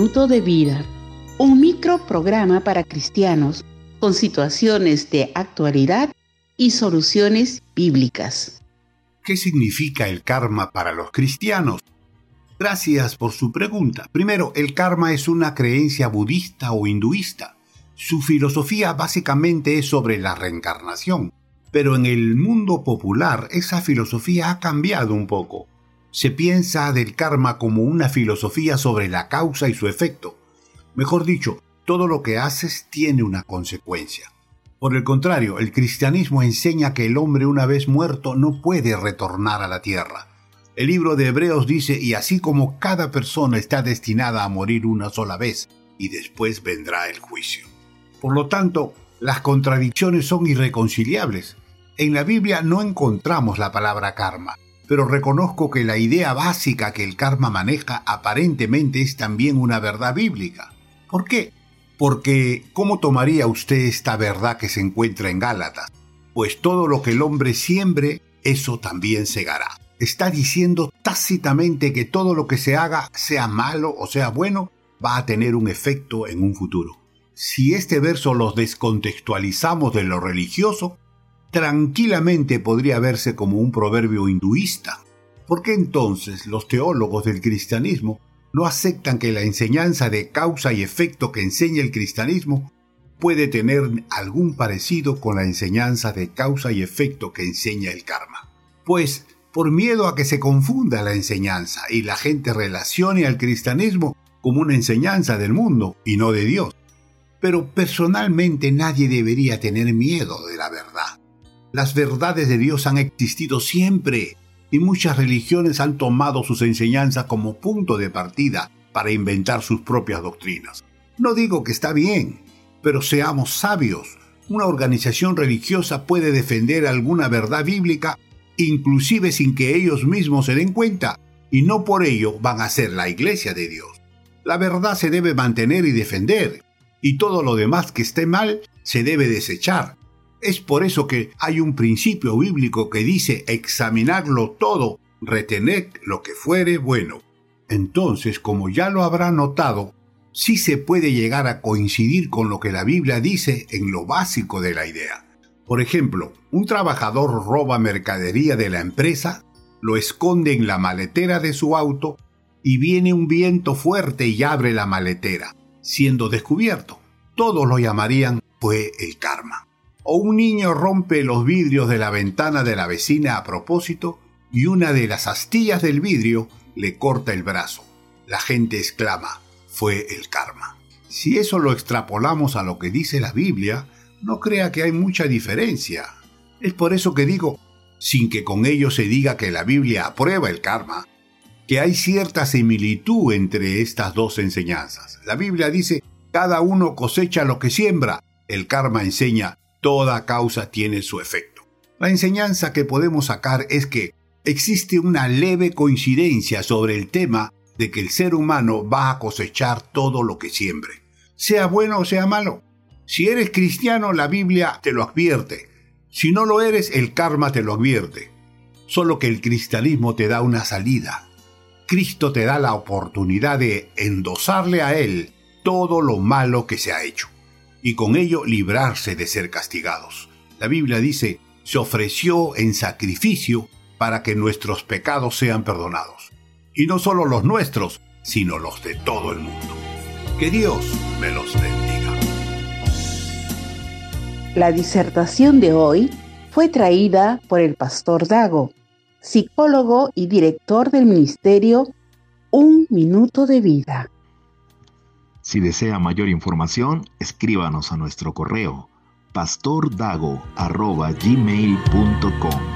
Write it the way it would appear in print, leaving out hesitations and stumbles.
minuto de vida, un microprograma para cristianos con situaciones de actualidad y soluciones bíblicas. ¿Qué significa el karma para los cristianos? Gracias por su pregunta. Primero, el karma es una creencia budista o hinduista. Su filosofía básicamente es sobre la reencarnación, pero en el mundo popular esa filosofía ha cambiado un poco. Se piensa del karma como una filosofía sobre la causa y su efecto. Mejor dicho, todo lo que haces tiene una consecuencia. Por el contrario, el cristianismo enseña que el hombre una vez muerto no puede retornar a la tierra. El libro de Hebreos dice, y así como cada persona está destinada a morir una sola vez, y después vendrá el juicio. Por lo tanto, las contradicciones son irreconciliables. En la Biblia no encontramos la palabra karma, pero reconozco que la idea básica que el karma maneja aparentemente es también una verdad bíblica. ¿Por qué? Porque, ¿cómo tomaría usted esta verdad que se encuentra en Gálatas? Pues todo lo que el hombre siembre, eso también segará. Está diciendo tácitamente que todo lo que se haga, sea malo o sea bueno, va a tener un efecto en un futuro. Si este verso los descontextualizamos de lo religioso, tranquilamente podría verse como un proverbio hinduista. ¿Por qué entonces los teólogos del cristianismo no aceptan que la enseñanza de causa y efecto que enseña el cristianismo puede tener algún parecido con la enseñanza de causa y efecto que enseña el karma? Pues, por miedo a que se confunda la enseñanza y la gente relacione al cristianismo como una enseñanza del mundo y no de Dios. Pero personalmente nadie debería tener miedo de la verdad. Las verdades de Dios han existido siempre y muchas religiones han tomado sus enseñanzas como punto de partida para inventar sus propias doctrinas. No digo que está bien, pero seamos sabios. Una organización religiosa puede defender alguna verdad bíblica inclusive sin que ellos mismos se den cuenta, y no por ello van a ser la iglesia de Dios. La verdad se debe mantener y defender, y todo lo demás que esté mal se debe desechar. Es por eso que hay un principio bíblico que dice examinarlo todo, retened lo que fuere bueno. Entonces, como ya lo habrá notado, sí se puede llegar a coincidir con lo que la Biblia dice en lo básico de la idea. Por ejemplo, un trabajador roba mercadería de la empresa, lo esconde en la maletera de su auto y viene un viento fuerte y abre la maletera, siendo descubierto. Todos lo llamarían fue el karma. O un niño rompe los vidrios de la ventana de la vecina a propósito y una de las astillas del vidrio le corta el brazo. La gente exclama, fue el karma. Si eso lo extrapolamos a lo que dice la Biblia, no crea que hay mucha diferencia. Es por eso que digo, sin que con ello se diga que la Biblia aprueba el karma, que hay cierta similitud entre estas dos enseñanzas. La Biblia dice, cada uno cosecha lo que siembra. El karma enseña, toda causa tiene su efecto. La enseñanza que podemos sacar es que existe una leve coincidencia sobre el tema de que el ser humano va a cosechar todo lo que siembre, sea bueno o sea malo. Si eres cristiano, la Biblia te lo advierte. Si no lo eres, el karma te lo advierte. Solo que el cristianismo te da una salida. Cristo te da la oportunidad de endosarle a Él todo lo malo que se ha hecho, y con ello librarse de ser castigados. La Biblia dice, se ofreció en sacrificio para que nuestros pecados sean perdonados. Y no solo los nuestros, sino los de todo el mundo. Que Dios me los bendiga. La disertación de hoy fue traída por el pastor Dago, psicólogo y director del ministerio Un Minuto de Vida. Si desea mayor información, escríbanos a nuestro correo pastordago@gmail.com.